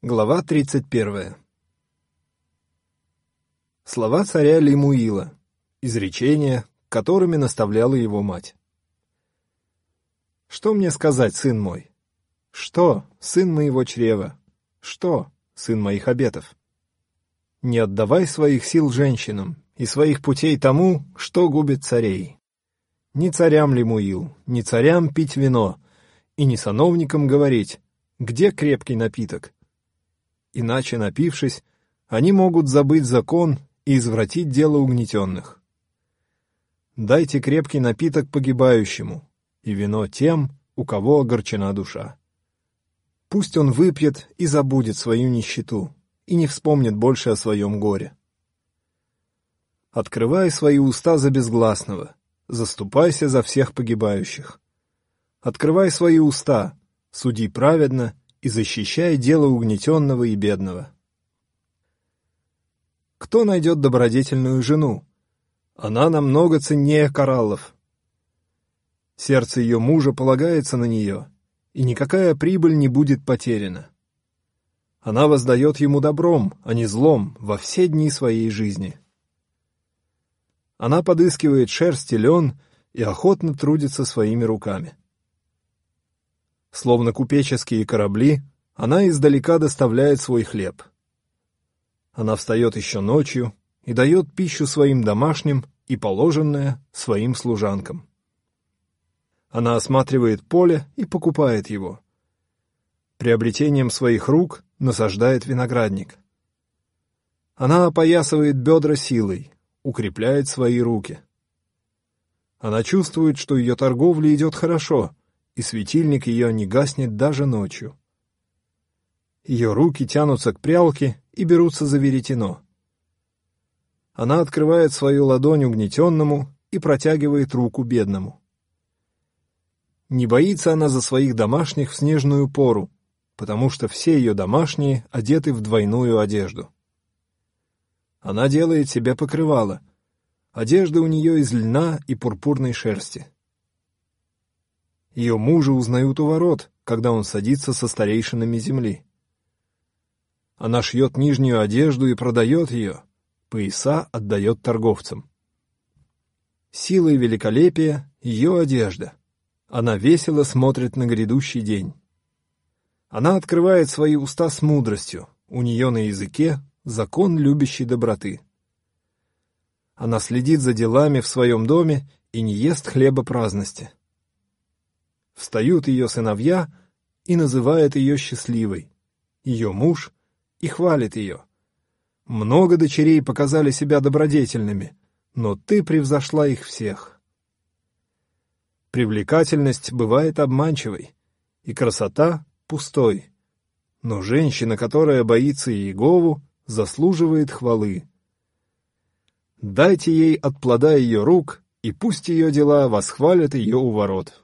Глава 31. Слова царя Лемуила, изречения, которыми наставляла его мать. «Что мне сказать, сын мой? Что, сын моего чрева? Что, сын моих обетов? Не отдавай своих сил женщинам и своих путей тому, что губит царей. Ни царям, Лемуил, ни царям пить вино, и ни сановникам говорить, где крепкий напиток. Иначе, напившись, они могут забыть закон и извратить дело угнетенных. Дайте крепкий напиток погибающему, и вино тем, у кого огорчена душа. Пусть он выпьет и забудет свою нищету, и не вспомнит больше о своем горе. Открывай свои уста за безгласного, заступайся за всех погибающих. Открывай свои уста, суди праведно и защищай дело угнетенного и бедного. Кто найдет добродетельную жену? Она намного ценнее кораллов. Сердце ее мужа полагается на нее, и никакая прибыль не будет потеряна. Она воздает ему добром, а не злом во все дни своей жизни. Она подыскивает шерсть и лен и охотно трудится своими руками. Словно купеческие корабли, она издалека доставляет свой хлеб. Она встает еще ночью и дает пищу своим домашним и положенное своим служанкам. Она осматривает поле и покупает его. Приобретением своих рук насаждает виноградник. Она опоясывает бедра силой, укрепляет свои руки. Она чувствует, что ее торговля идет хорошо, и светильник ее не гаснет даже ночью. Ее руки тянутся к прялке и берутся за веретено. Она открывает свою ладонь угнетенному и протягивает руку бедному. Не боится она за своих домашних в снежную пору, потому что все ее домашние одеты в двойную одежду. Она делает себе покрывало. Одежда у нее из льна и пурпурной шерсти. Ее мужа узнают у ворот, когда он садится со старейшинами земли. Она шьет нижнюю одежду и продает ее, пояса отдает торговцам. Сила и великолепие — ее одежда. Она весело смотрит на грядущий день. Она открывает свои уста с мудростью, у нее на языке закон любящей доброты. Она следит за делами в своем доме и не ест хлеба праздности. Встают ее сыновья и называют ее счастливой, ее муж и хвалит ее. Много дочерей показали себя добродетельными, но ты превзошла их всех. Привлекательность бывает обманчивой, и красота — пустой, но женщина, которая боится Иегову, заслуживает хвалы. Дайте ей от плода ее рук, и пусть ее дела восхвалят ее у ворот.